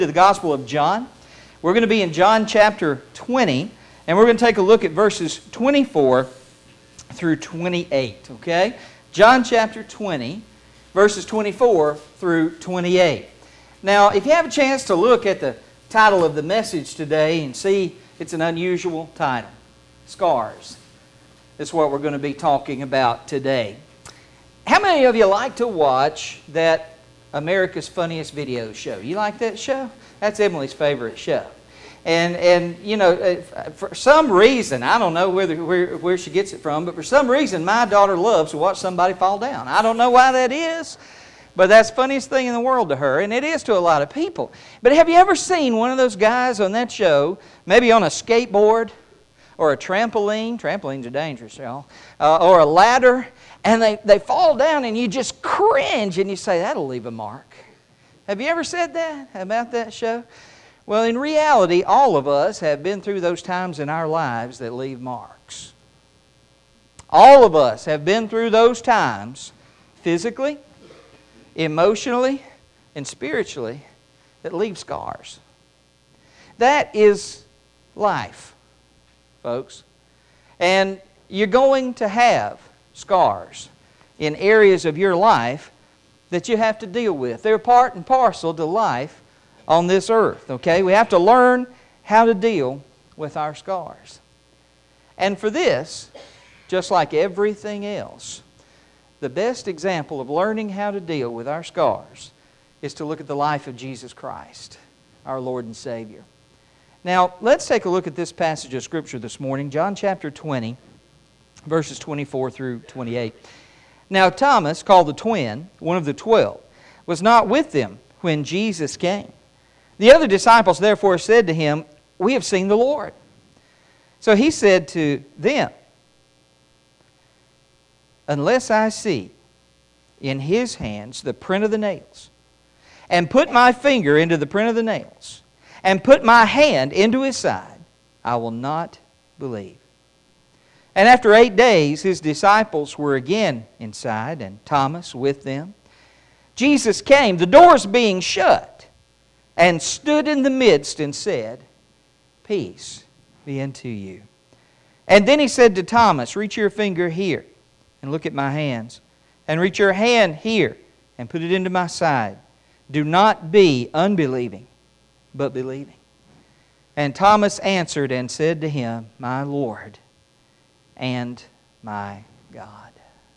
To the Gospel of John. We're going to be in John chapter 20, and we're going to take a look at verses 24 through 28, okay? John chapter 20, verses 24 through 28. Now, if you have a chance to look at the title of the message today and see it's an unusual title, Scars. That's what we're going to be talking about today. How many of you like to watch that America's Funniest Video show? You like that show? That's Emily's favorite show. And you know, for some reason, I don't know where she gets it from, but for some reason my daughter loves to watch somebody fall down. I don't know why that is, but that's the funniest thing in the world to her, and it is to a lot of people. But have you ever seen one of those guys on that show, maybe on a skateboard or a trampoline? Trampolines are dangerous, y'all. Or a ladder, and they fall down and you just cringe and you say, that'll leave a mark. Have you ever said that about that show? Well, in reality, all of us have been through those times in our lives that leave marks. All of us have been through those times physically, emotionally, and spiritually that leave scars. That is life, folks. And you're going to have scars in areas of your life that you have to deal with. They're part and parcel to life on this earth, okay? We have to learn how to deal with our scars. And for this, just like everything else, the best example of learning how to deal with our scars is to look at the life of Jesus Christ, our Lord and Savior. Now, let's take a look at this passage of Scripture this morning, John chapter 20, verses 24 through 28. Now Thomas, called the twin, one of the 12, was not with them when Jesus came. The other disciples therefore said to him, we have seen the Lord. So he said to them, unless I see in His hands the print of the nails, and put my finger into the print of the nails, and put my hand into His side, I will not believe. And after 8 days, His disciples were again inside, and Thomas with them. Jesus came, the doors being shut, and stood in the midst and said, peace be unto you. And then He said to Thomas, reach your finger here, and look at my hands. And reach your hand here, and put it into my side. Do not be unbelieving, but believing. And Thomas answered and said to Him, my Lord and my God.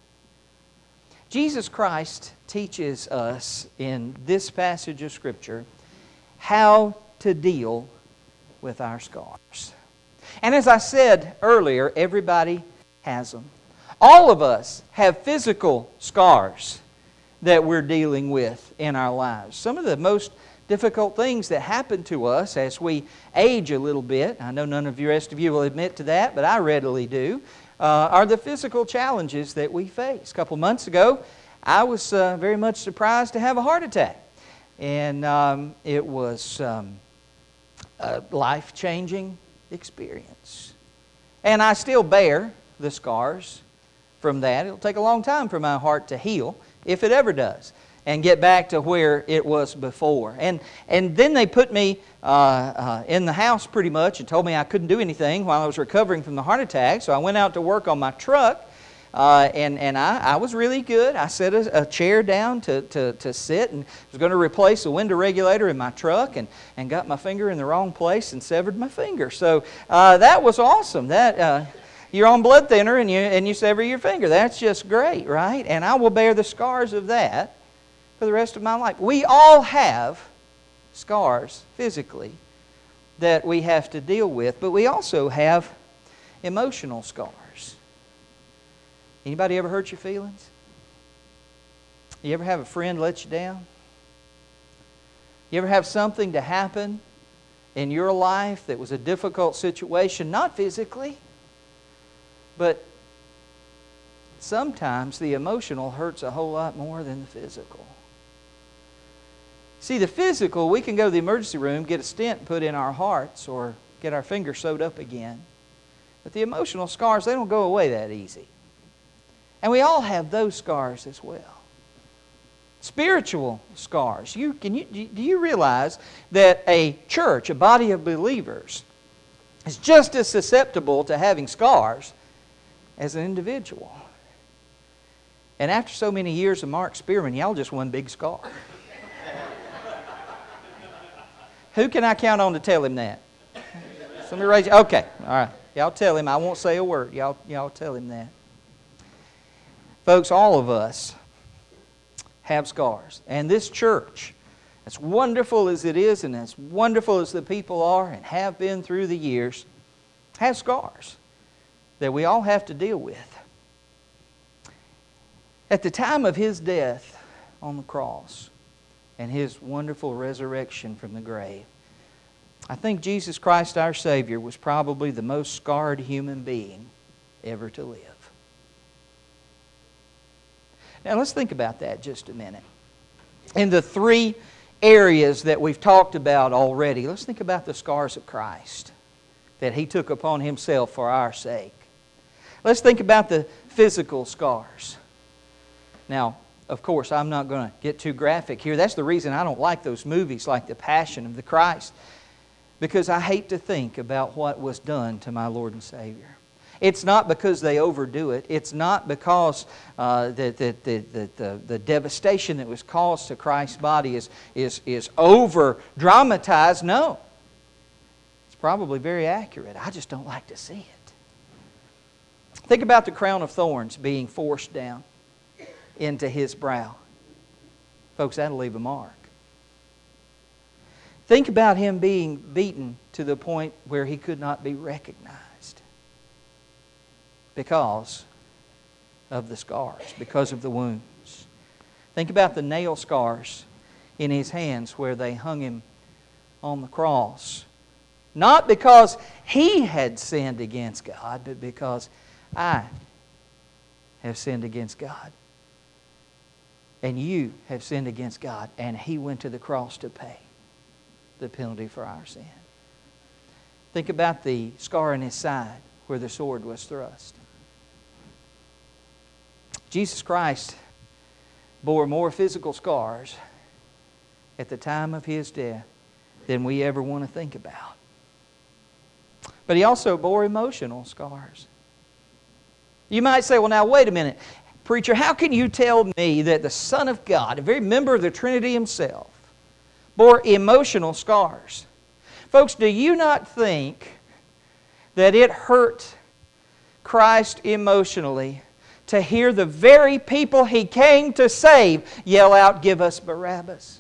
Jesus Christ teaches us in this passage of Scripture how to deal with our scars. And as I said earlier, everybody has them. All of us have physical scars that we're dealing with in our lives. Some of the most difficult things that happen to us as we age a little bit, I know none of the rest of you will admit to that, but I readily do, are the physical challenges that we face. A couple months ago, I was very much surprised to have a heart attack. And it was a life-changing experience. And I still bear the scars from that. It'll take a long time for my heart to heal, if it ever does, and get back to where it was before. And then they put me in the house pretty much and told me I couldn't do anything while I was recovering from the heart attack. So I went out to work on my truck, and I was really good. I set a chair down to sit and was going to replace a window regulator in my truck and got my finger in the wrong place and severed my finger. So that was awesome. You're on blood thinner and you sever your finger. That's just great, right? And I will bear the scars of that for the rest of my life. We all have scars physically that we have to deal with, but we also have emotional scars. Anybody ever hurt your feelings? You ever have a friend let you down? You ever have something to happen in your life that was a difficult situation, not physically, but sometimes the emotional hurts a whole lot more than the physical. See, the physical, we can go to the emergency room, get a stent put in our hearts, or get our finger sewed up again. But the emotional scars, they don't go away that easy. And we all have those scars as well. Spiritual scars. Do you realize that a church, a body of believers, is just as susceptible to having scars as an individual? And after so many years of Mark Spearman, y'all just one big scar. Who can I count on to tell him that? Somebody raise your... Okay, all right. Y'all tell him. I won't say a word. Y'all tell him that. Folks, all of us have scars. And this church, as wonderful as it is and as wonderful as the people are and have been through the years, have scars that we all have to deal with. At the time of His death on the cross and His wonderful resurrection from the grave, I think Jesus Christ our Savior was probably the most scarred human being ever to live. Now let's think about that just a minute. In the three areas that we've talked about already, let's think about the scars of Christ that He took upon Himself for our sake. Let's think about the physical scars. Now, of course, I'm not going to get too graphic here. That's the reason I don't like those movies like The Passion of the Christ, because I hate to think about what was done to my Lord and Savior. It's not because they overdo it. It's not because the devastation that was caused to Christ's body is over-dramatized. No. It's probably very accurate. I just don't like to see it. Think about the crown of thorns being forced down into His brow. Folks, that'll leave a mark. Think about Him being beaten to the point where He could not be recognized because of the scars, because of the wounds. Think about the nail scars in His hands where they hung Him on the cross. Not because He had sinned against God, but because I have sinned against God. And you have sinned against God, and He went to the cross to pay the penalty for our sin. Think about the scar in His side where the sword was thrust. Jesus Christ bore more physical scars at the time of His death than we ever want to think about. But He also bore emotional scars. You might say, well, now, wait a minute. Preacher, how can you tell me that the Son of God, a very member of the Trinity Himself, bore emotional scars? Folks, do you not think that it hurt Christ emotionally to hear the very people He came to save yell out, "Give us Barabbas"?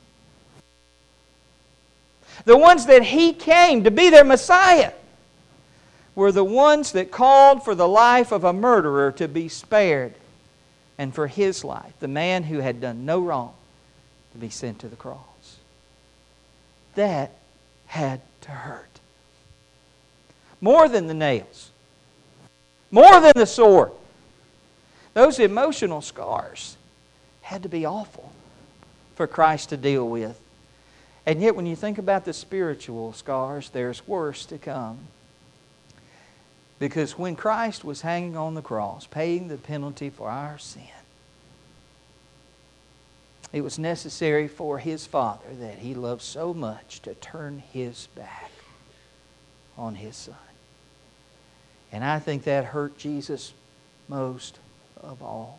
The ones that He came to be their Messiah were the ones that called for the life of a murderer to be spared, and for His life, the man who had done no wrong, to be sent to the cross. That had to hurt. More than the nails. More than the sword. Those emotional scars had to be awful for Christ to deal with. And yet when you think about the spiritual scars, there's worse to come. Because when Christ was hanging on the cross, paying the penalty for our sin, it was necessary for His Father that He loved so much to turn His back on His Son. And I think that hurt Jesus most of all.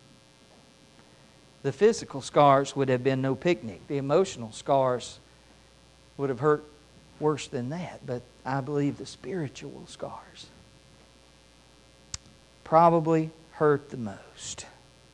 The physical scars would have been no picnic. The emotional scars would have hurt worse than that. But I believe the spiritual scars probably hurt the most.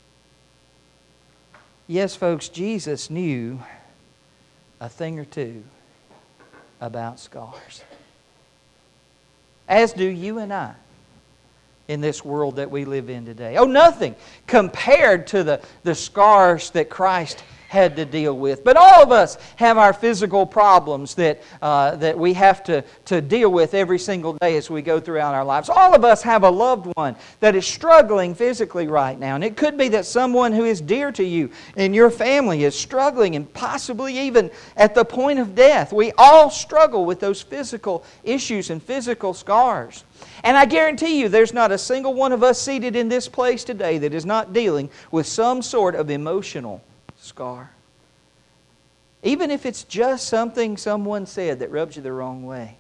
Yes, folks, Jesus knew a thing or two about scars. As do you and I in this world that we live in today. Oh, nothing compared to the scars that Christ had to deal with. But all of us have our physical problems that we have to deal with every single day as we go throughout our lives. All of us have a loved one that is struggling physically right now. And it could be that someone who is dear to you in your family is struggling and possibly even at the point of death. We all struggle with those physical issues and physical scars. And I guarantee you there's not a single one of us seated in this place today that is not dealing with some sort of emotional scar. Even if it's just something someone said that rubs you the wrong way.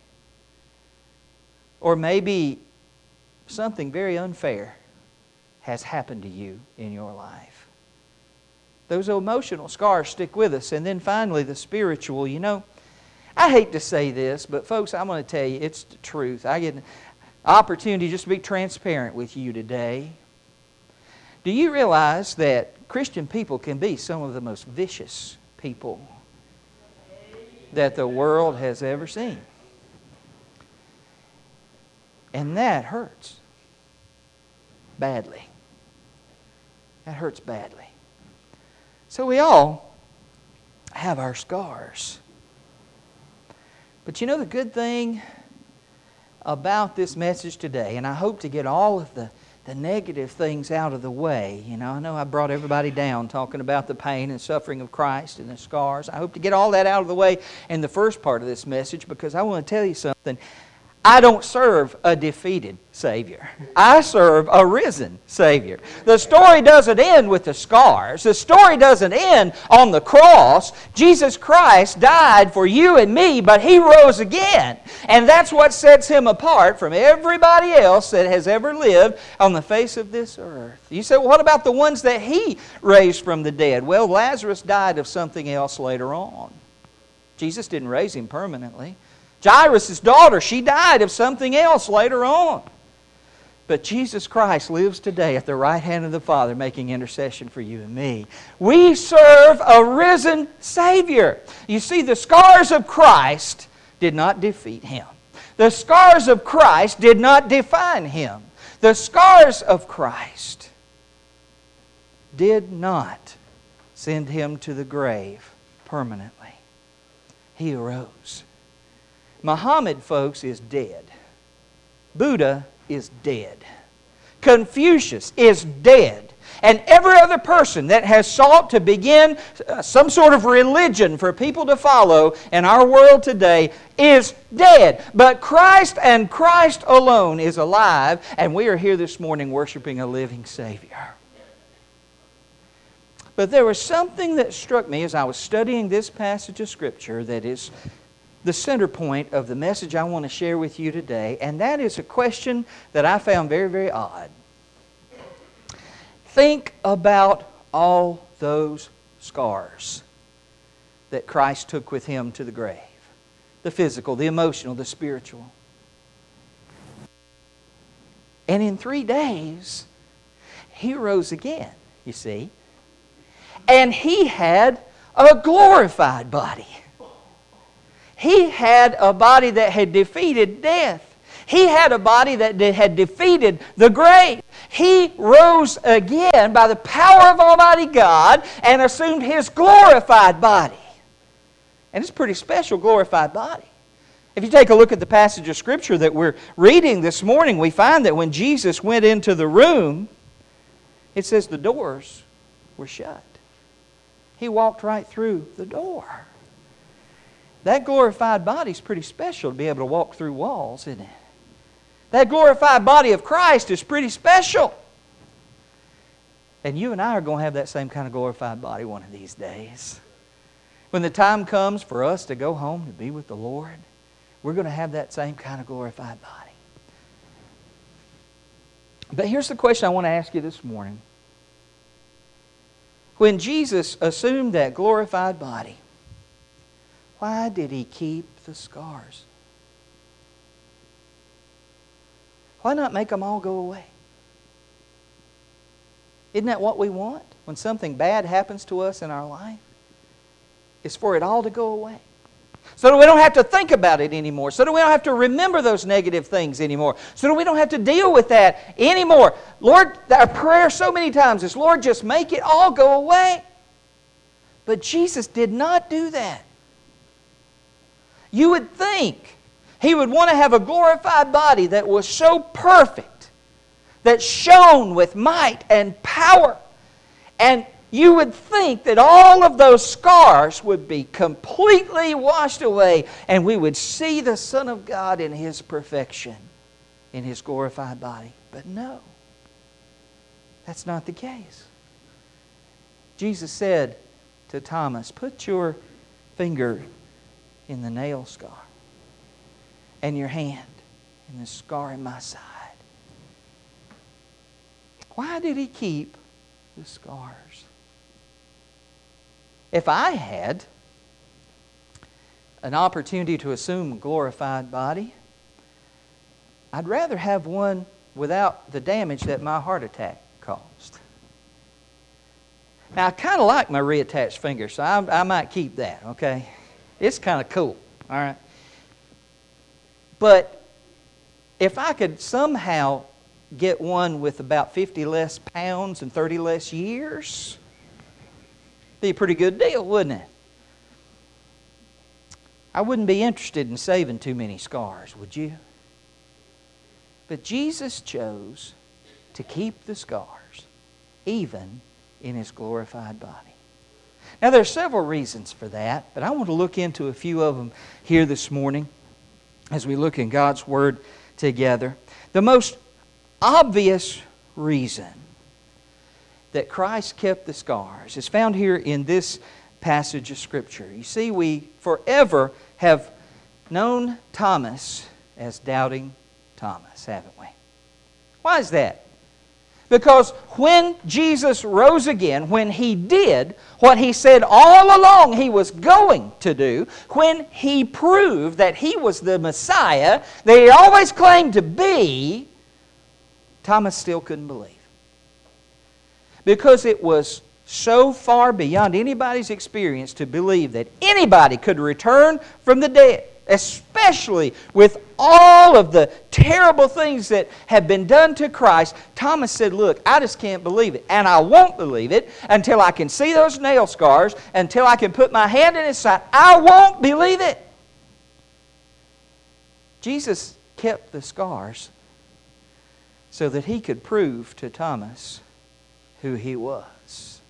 Or maybe something very unfair has happened to you in your life. Those emotional scars stick with us. And then finally, the spiritual. You know, I hate to say this, but folks, I'm going to tell you, it's the truth. I get an opportunity just to be transparent with you today. Do you realize that Christian people can be some of the most vicious people that the world has ever seen? And that hurts badly. That hurts badly. So we all have our scars. But you know the good thing about this message today, and I hope to get all of the negative things out of the way. You know, I know I brought everybody down talking about the pain and suffering of Christ and the scars. I hope to get all that out of the way in the first part of this message, because I want to tell you something. I don't serve a defeated Savior. I serve a risen Savior. The story doesn't end with the scars. The story doesn't end on the cross. Jesus Christ died for you and me, but He rose again. And that's what sets Him apart from everybody else that has ever lived on the face of this earth. You say, well, what about the ones that He raised from the dead? Well, Lazarus died of something else later on. Jesus didn't raise him permanently. Jairus' daughter, she died of something else later on. But Jesus Christ lives today at the right hand of the Father, making intercession for you and me. We serve a risen Savior. You see, the scars of Christ did not defeat Him. The scars of Christ did not define Him. The scars of Christ did not send Him to the grave permanently. He arose. Muhammad, folks, is dead. Buddha is dead. Confucius is dead. And every other person that has sought to begin some sort of religion for people to follow in our world today is dead. But Christ and Christ alone is alive, and we are here this morning worshiping a living Savior. But there was something that struck me as I was studying this passage of Scripture that is the center point of the message I want to share with you today, and that is a question that I found very, very odd. Think about all those scars that Christ took with Him to the grave. The physical, the emotional, the spiritual. And in 3 days, He rose again, you see. And He had a glorified body. He had a body that had defeated death. He had a body that had defeated the grave. He rose again by the power of Almighty God and assumed His glorified body. And it's a pretty special glorified body. If you take a look at the passage of Scripture that we're reading this morning, we find that when Jesus went into the room, it says the doors were shut. He walked right through the door. That glorified body is pretty special to be able to walk through walls, isn't it? That glorified body of Christ is pretty special. And you and I are going to have that same kind of glorified body one of these days. When the time comes for us to go home to be with the Lord, we're going to have that same kind of glorified body. But here's the question I want to ask you this morning. When Jesus assumed that glorified body, why did He keep the scars? Why not make them all go away? Isn't that what we want? When something bad happens to us in our life, it's for it all to go away. So that we don't have to think about it anymore. So that we don't have to remember those negative things anymore. So that we don't have to deal with that anymore. Lord, our prayer so many times is, Lord, just make it all go away. But Jesus did not do that. You would think He would want to have a glorified body that was so perfect, that shone with might and power. And you would think that all of those scars would be completely washed away, and we would see the Son of God in His perfection, in His glorified body. But no, that's not the case. Jesus said, to Thomas, put your finger in the nail scar and your hand in the scar in my side. Why did He keep the scars? If I had an opportunity to assume a glorified body, I'd rather have one without the damage that my heart attack caused. Now, I kind of like my reattached finger, so I might keep that, okay? It's kind of cool, all right? But if I could somehow get one with about 50 less pounds and 30 less years, be a pretty good deal, wouldn't it? I wouldn't be interested in saving too many scars, would you? But Jesus chose to keep the scars, even in His glorified body. Now, there are several reasons for that, but I want to look into a few of them here this morning as we look in God's Word together. The most obvious reason that Christ kept the scars is found here in this passage of Scripture. You see, we forever have known Thomas as Doubting Thomas, haven't we? Why is that? Because when Jesus rose again, when He did what He said all along He was going to do, when He proved that He was the Messiah that He always claimed to be, Thomas still couldn't believe. Because it was so far beyond anybody's experience to believe that anybody could return from the dead, especially with all of the terrible things that have been done to Christ. Thomas said, look, I just can't believe it. And I won't believe it until I can see those nail scars, until I can put my hand in His side. I won't believe it. Jesus kept the scars so that He could prove to Thomas who He was.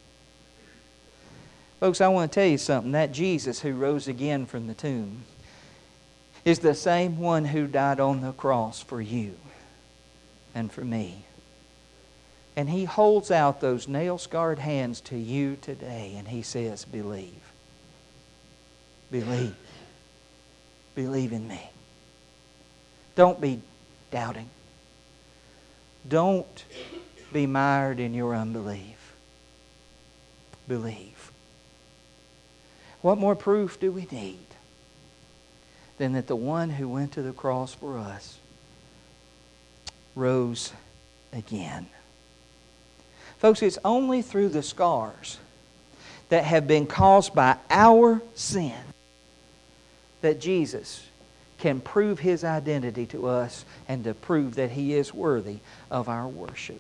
Folks, I want to tell you something. That Jesus who rose again from the tomb is the same one who died on the cross for you and for me. And He holds out those nail-scarred hands to you today, and He says, believe. Believe. Believe in me. Don't be doubting. Don't be mired in your unbelief. Believe. What more proof do we need than that the one who went to the cross for us rose again? Folks, it's only through the scars that have been caused by our sin that Jesus can prove His identity to us and to prove that He is worthy of our worship.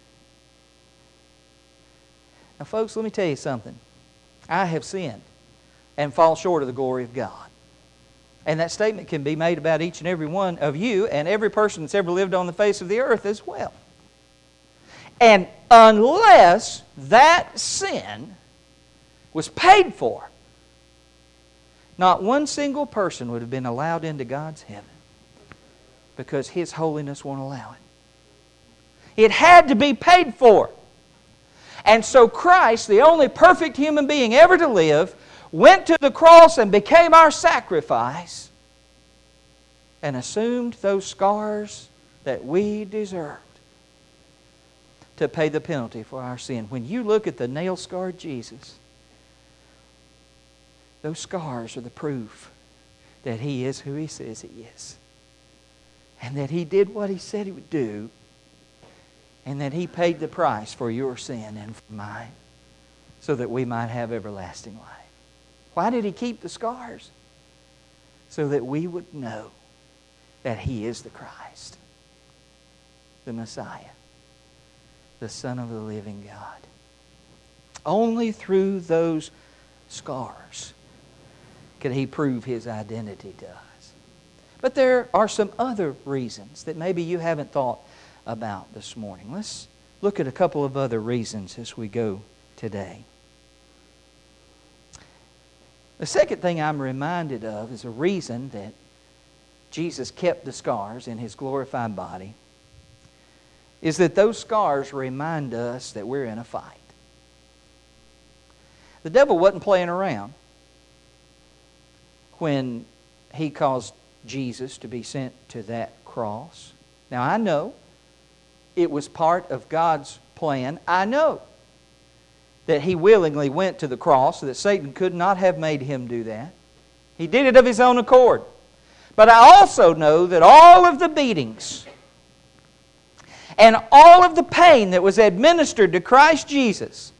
Now, folks, let me tell you something. I have sinned and fall short of the glory of God. And that statement can be made about each and every one of you and every person that's ever lived on the face of the earth as well. And unless that sin was paid for, not one single person would have been allowed into God's heaven, because His holiness won't allow it. It had to be paid for. And so Christ, the only perfect human being ever to live, went to the cross and became our sacrifice and assumed those scars that we deserved to pay the penalty for our sin. When you look at the nail-scarred Jesus, those scars are the proof that He is who He says He is, and that He did what He said He would do, and that He paid the price for your sin and for mine, so that we might have everlasting life. Why did He keep the scars? So that we would know that He is the Christ, the Messiah, the Son of the living God. Only through those scars could He prove His identity to us. But there are some other reasons that maybe you haven't thought about this morning. Let's look at a couple of other reasons as we go today. The second thing I'm reminded of is a reason that Jesus kept the scars in His glorified body, is that those scars remind us that we're in a fight. The devil wasn't playing around when he caused Jesus to be sent to that cross. Now I know it was part of God's plan. I know that He willingly went to the cross so that Satan could not have made Him do that. He did it of His own accord. But I also know that all of the beatings and all of the pain that was administered to Christ Jesus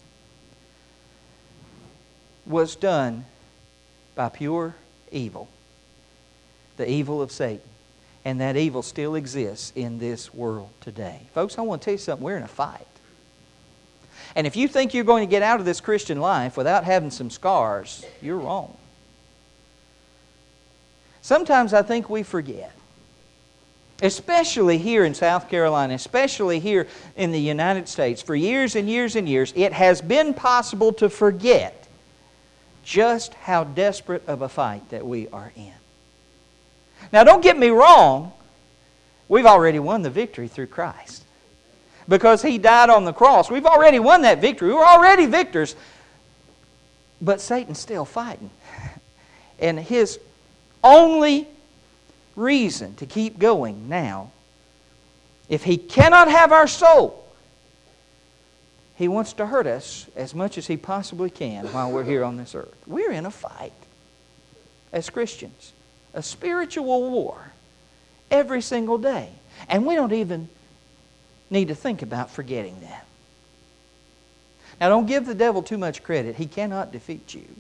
was done by pure evil. The evil of Satan. And that evil still exists in this world today. Folks, I want to tell you something. We're in a fight. And if you think you're going to get out of this Christian life without having some scars, you're wrong. Sometimes I think we forget. Especially here in South Carolina, especially here in the United States, for years and years and years, it has been possible to forget just how desperate of a fight that we are in. Now don't get me wrong, we've already won the victory through Christ. Because He died on the cross. We've already won that victory. We're already victors. But Satan's still fighting. And his only reason to keep going now, if he cannot have our soul, he wants to hurt us as much as he possibly can while we're here on this earth. We're in a fight as Christians. A spiritual war every single day. And we don't even need to think about forgetting that. Now don't give the devil too much credit. He cannot defeat you.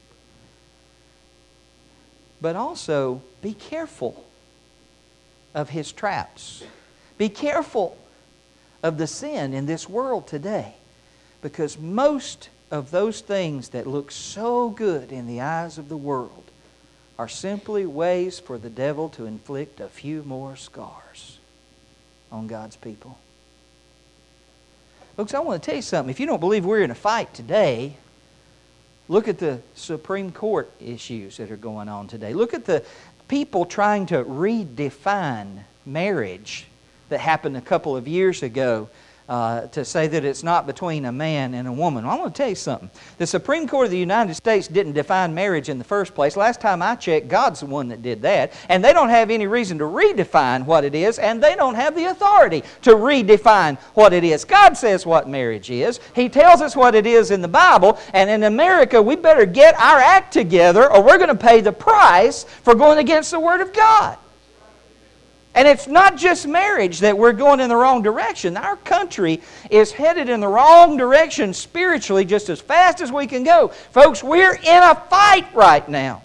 But also be careful of his traps. Be careful of the sin in this world today. Because most of those things that look so good in the eyes of the world are simply ways for the devil to inflict a few more scars on God's people. Folks, I want to tell you something. If you don't believe we're in a fight today, look at the Supreme Court issues that are going on today. Look at the people trying to redefine marriage that happened a couple of years ago to say that it's not between a man and a woman. Well, I want to tell you something. The Supreme Court of the United States didn't define marriage in the first place. Last time I checked, God's the one that did that. And they don't have any reason to redefine what it is, and they don't have the authority to redefine what it is. God says what marriage is. He tells us what it is in the Bible, and in America, we better get our act together or we're going to pay the price for going against the Word of God. And it's not just marriage that we're going in the wrong direction. Our country is headed in the wrong direction spiritually just as fast as we can go. Folks, we're in a fight right now.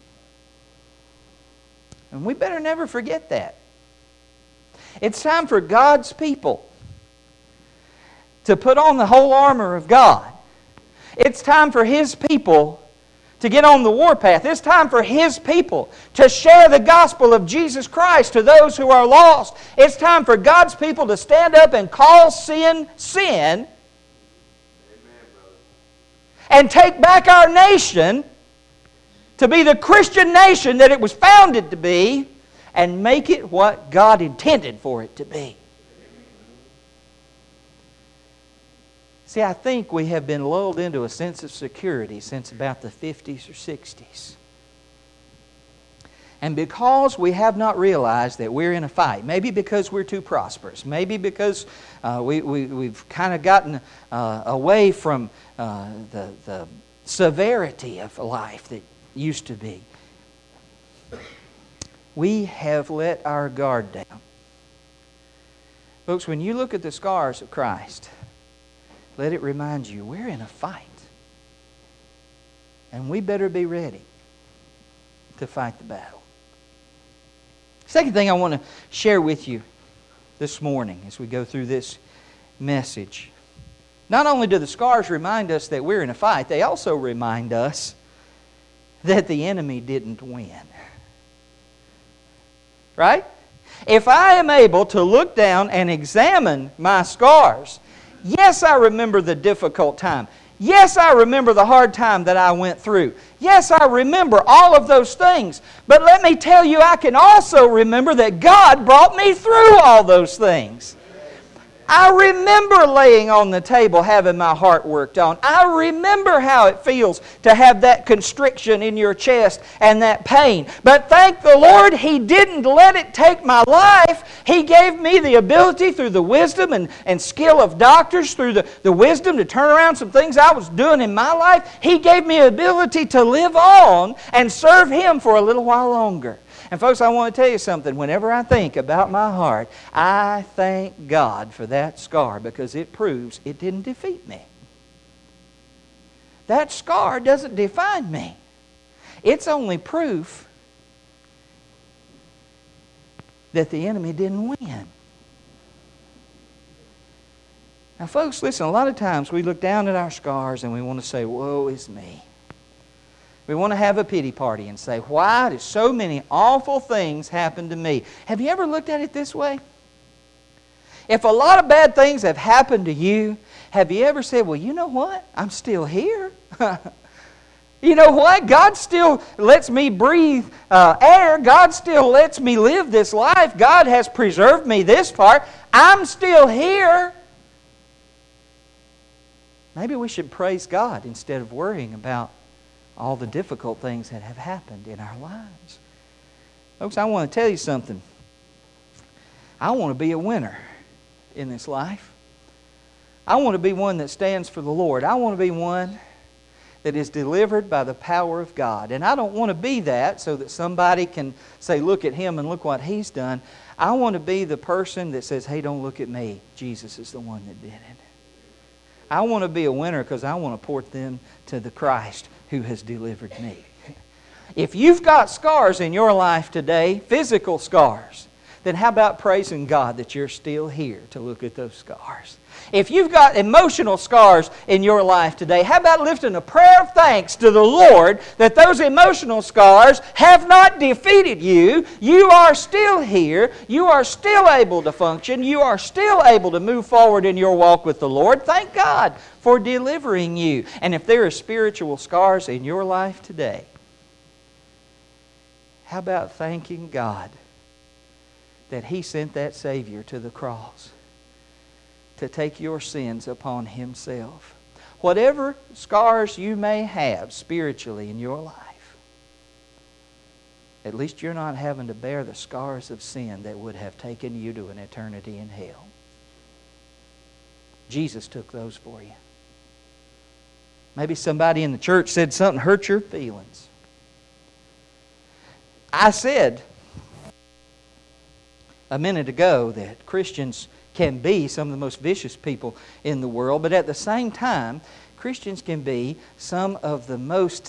And we better never forget that. It's time for God's people to put on the whole armor of God. It's time for His people to get on the warpath. It's time for His people to share the gospel of Jesus Christ to those who are lost. It's time for God's people to stand up and call sin, sin. Amen, and take back our nation to be the Christian nation that it was founded to be and make it what God intended for it to be. See, I think we have been lulled into a sense of security since about the 50s or 60s. And because we have not realized that we're in a fight, maybe because we're too prosperous, maybe because we've kind of gotten away from the severity of life that used to be, we have let our guard down. Folks, when you look at the scars of Christ, let it remind you, we're in a fight. And we better be ready to fight the battle. Second thing I want to share with you this morning as we go through this message. Not only do the scars remind us that we're in a fight, they also remind us that the enemy didn't win. Right? If I am able to look down and examine my scars, yes, I remember the difficult time. Yes, I remember the hard time that I went through. Yes, I remember all of those things. But let me tell you, I can also remember that God brought me through all those things. I remember laying on the table having my heart worked on. I remember how it feels to have that constriction in your chest and that pain. But thank the Lord, He didn't let it take my life. He gave me the ability through the wisdom and skill of doctors, through the wisdom to turn around some things I was doing in my life. He gave me the ability to live on and serve Him for a little while longer. And folks, I want to tell you something. Whenever I think about my heart, I thank God for that scar because it proves it didn't defeat me. That scar doesn't define me. It's only proof that the enemy didn't win. Now, folks, listen, a lot of times we look down at our scars and we want to say, woe is me. We want to have a pity party and say, why do so many awful things happen to me? Have you ever looked at it this way? If a lot of bad things have happened to you, have you ever said, well, you know what? I'm still here. You know what? God still lets me breathe air. God still lets me live this life. God has preserved me this far. I'm still here. Maybe we should praise God instead of worrying about all the difficult things that have happened in our lives. Folks, I want to tell you something. I want to be a winner in this life. I want to be one that stands for the Lord. I want to be one that is delivered by the power of God. And I don't want to be that so that somebody can say, look at him and look what he's done. I want to be the person that says, hey, don't look at me. Jesus is the one that did it. I want to be a winner because I want to point them to the Christ who has delivered me. If you've got scars in your life today, physical scars, then how about praising God that you're still here to look at those scars? If you've got emotional scars in your life today, how about lifting a prayer of thanks to the Lord that those emotional scars have not defeated you. You are still here. You are still able to function. You are still able to move forward in your walk with the Lord. Thank God for delivering you. And if there are spiritual scars in your life today, how about thanking God that He sent that Savior to the cross to take your sins upon Himself. Whatever scars you may have spiritually in your life, at least you're not having to bear the scars of sin that would have taken you to an eternity in hell. Jesus took those for you. Maybe somebody in the church said something hurt your feelings. I said a minute ago that Christians can be some of the most vicious people in the world, but at the same time, Christians can be some of the most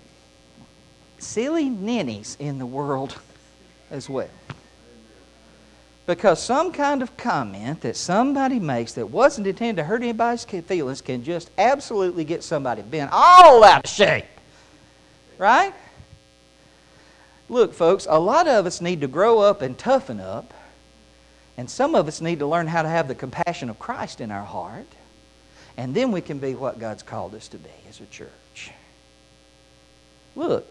silly ninnies in the world as well. Because some kind of comment that somebody makes that wasn't intended to hurt anybody's feelings can just absolutely get somebody bent all out of shape. Right? Look, folks, a lot of us need to grow up and toughen up. And some of us need to learn how to have the compassion of Christ in our heart. And then we can be what God's called us to be as a church. Look,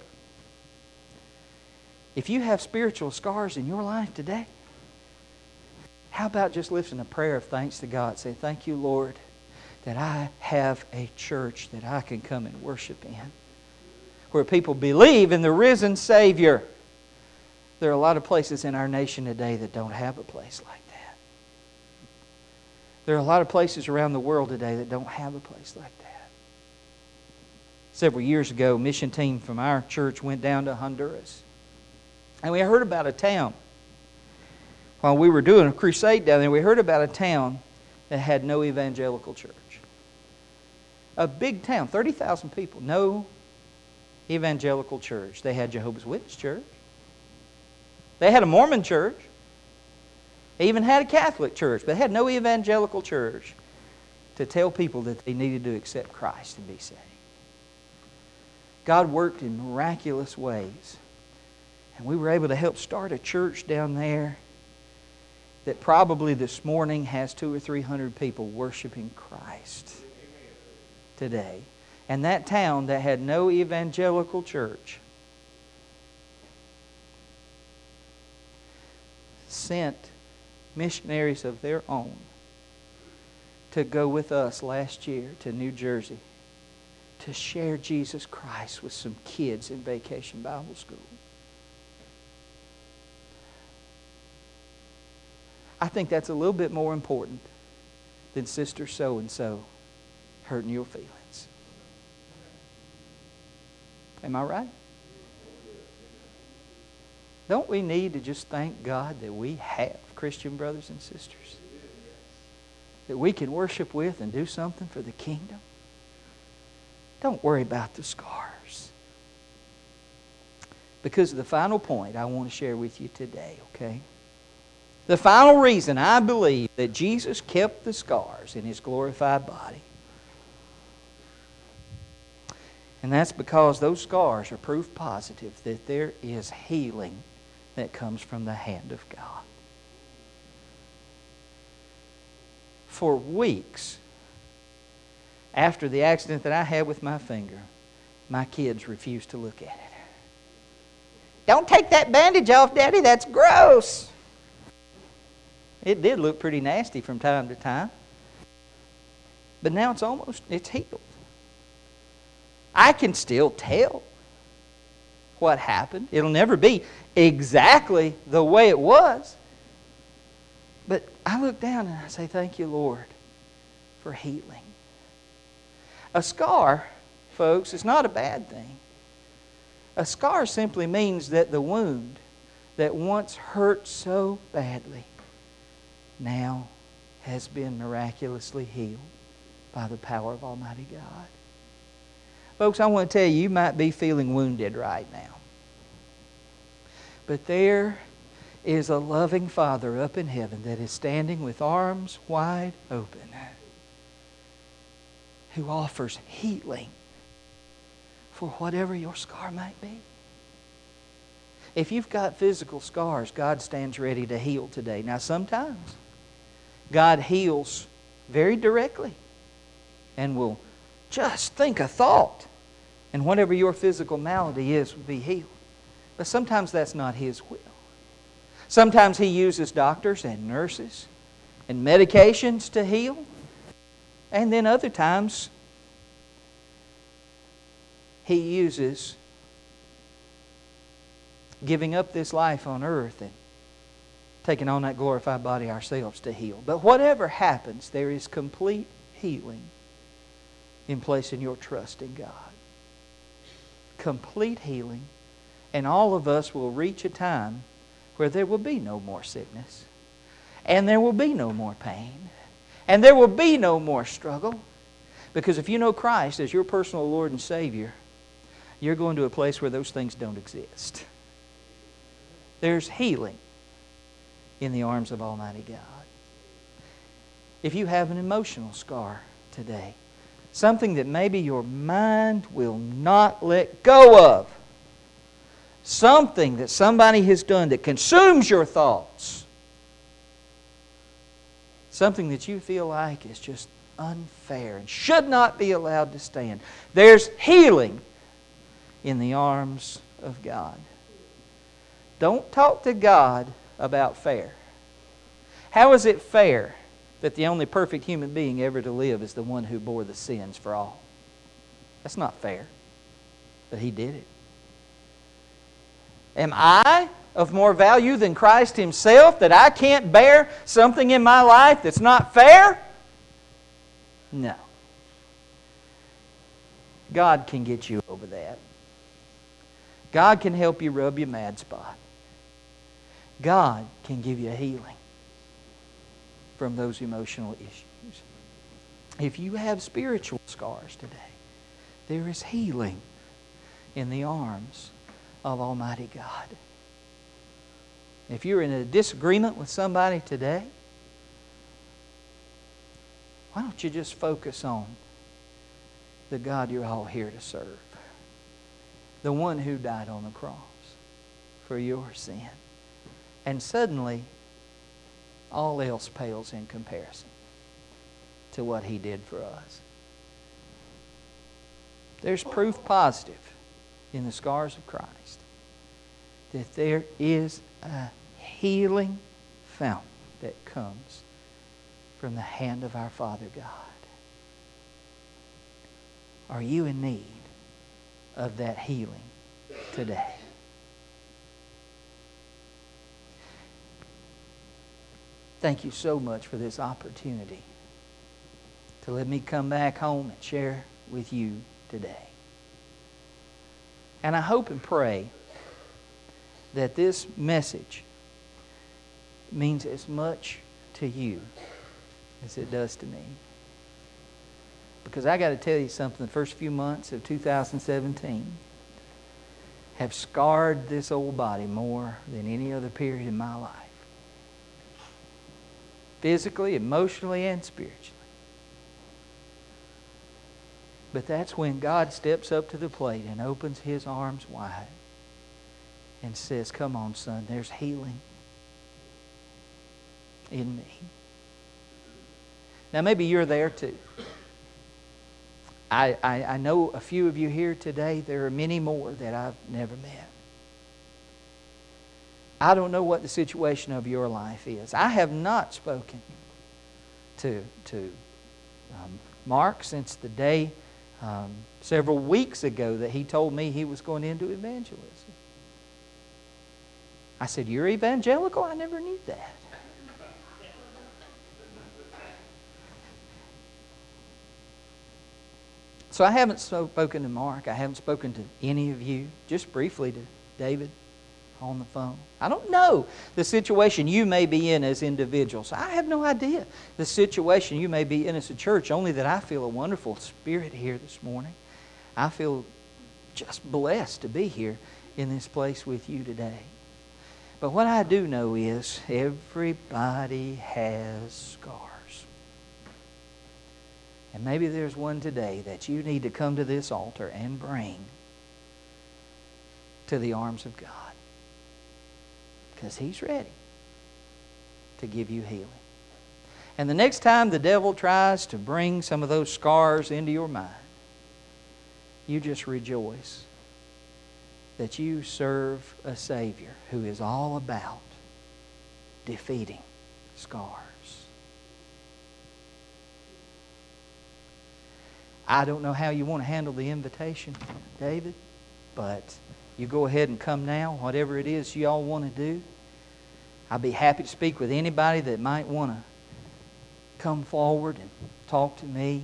if you have spiritual scars in your life today, how about just lifting a prayer of thanks to God? Say, thank you, Lord, that I have a church that I can come and worship in, where people believe in the risen Savior. There are a lot of places in our nation today that don't have a place like that. There are a lot of places around the world today that don't have a place like that. Several years ago, a mission team from our church went down to Honduras. And we heard about a town. While we were doing a crusade down there, we heard about a town that had no evangelical church. A big town, 30,000 people, no evangelical church. They had Jehovah's Witness church. They had a Mormon church. They even had a Catholic church, but they had no evangelical church to tell people that they needed to accept Christ and be saved. God worked in miraculous ways. And we were able to help start a church down there that probably this morning has 200 or 300 people worshiping Christ today. And that town that had no evangelical church sent missionaries of their own to go with us last year to New Jersey to share Jesus Christ with some kids in Vacation Bible School. I think that's a little bit more important than Sister so-and-so hurting your feelings. Am I right? Don't we need to just thank God that we have Christian brothers and sisters that we can worship with and do something for the kingdom? Don't worry about the scars. Because of the final point I want to share with you today, okay? The final reason I believe that Jesus kept the scars in His glorified body. And that's because those scars are proof positive that there is healing that comes from the hand of God. For weeks after the accident that I had with my finger, my kids refused to look at it. Don't take that bandage off, Daddy. That's gross. It did look pretty nasty from time to time. But now it's healed. I can still tell what happened. It'll never be exactly the way it was. But I look down and I say, thank you, Lord, for healing. A scar, folks, is not a bad thing. A scar simply means that the wound that once hurt so badly now has been miraculously healed by the power of Almighty God. Folks, I want to tell you, you might be feeling wounded right now. But there is a loving Father up in heaven that is standing with arms wide open, who offers healing for whatever your scar might be. If you've got physical scars, God stands ready to heal today. Now, sometimes God heals very directly and will just think a thought, and whatever your physical malady is will be healed. But sometimes that's not His will. Sometimes He uses doctors and nurses and medications to heal. And then other times He uses giving up this life on earth and taking on that glorified body ourselves to heal. But whatever happens, there is complete healing in placing your trust in God. Complete healing. And all of us will reach a time where there will be no more sickness. And there will be no more pain. And there will be no more struggle. Because if you know Christ as your personal Lord and Savior, you're going to a place where those things don't exist. There's healing in the arms of Almighty God. If you have an emotional scar today, something that maybe your mind will not let go of, something that somebody has done that consumes your thoughts, something that you feel like is just unfair and should not be allowed to stand, there's healing in the arms of God. Don't talk to God about fair. How is it fair that the only perfect human being ever to live is the one who bore the sins for all? That's not fair. But He did it. Am I of more value than Christ Himself, that I can't bear something in my life that's not fair? No. God can get you over that. God can help you rub your mad spot. God can give you healing from those emotional issues. If you have spiritual scars today, there is healing in the arms of Almighty God. If you're in a disagreement with somebody today, why don't you just focus on the God you're all here to serve? The one who died on the cross for your sin. And suddenly, all else pales in comparison to what He did for us. There's proof positive in the scars of Christ that there is a healing fountain that comes from the hand of our Father God. Are you in need of that healing today? Thank you so much for this opportunity to let me come back home and share with you today. And I hope and pray that this message means as much to you as it does to me. Because I got to tell you something, the first few months of 2017 have scarred this old body more than any other period in my life. Physically, emotionally, and spiritually. But that's when God steps up to the plate and opens His arms wide and says, come on, son, there's healing in me. Now, maybe you're there too. I know a few of you here today. There are many more that I've never met. I don't know what the situation of your life is. I have not spoken to Mark since the day several weeks ago that he told me he was going into evangelism. I said, you're evangelical? I never knew that. So I haven't spoken to Mark. I haven't spoken to any of you. Just briefly to David on the phone. I don't know the situation you may be in as individuals. I have no idea the situation you may be in as a church, only that I feel a wonderful spirit here this morning. I feel just blessed to be here in this place with you today. But what I do know is everybody has scars. And maybe there's one today that you need to come to this altar and bring to the arms of God. Because He's ready to give you healing. And the next time the devil tries to bring some of those scars into your mind, you just rejoice that you serve a Savior who is all about defeating scars. I don't know how you want to handle the invitation, David, but you go ahead and come now, whatever it is you all want to do. I'll be happy to speak with anybody that might want to come forward and talk to me.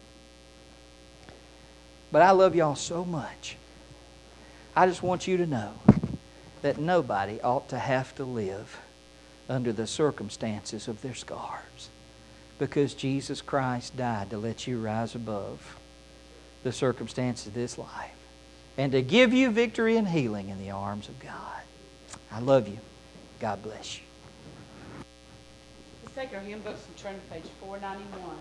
But I love y'all so much. I just want you to know that nobody ought to have to live under the circumstances of their scars, because Jesus Christ died to let you rise above the circumstances of this life and to give you victory and healing in the arms of God. I love you. God bless you. Let's take our hymn books and turn to page 491.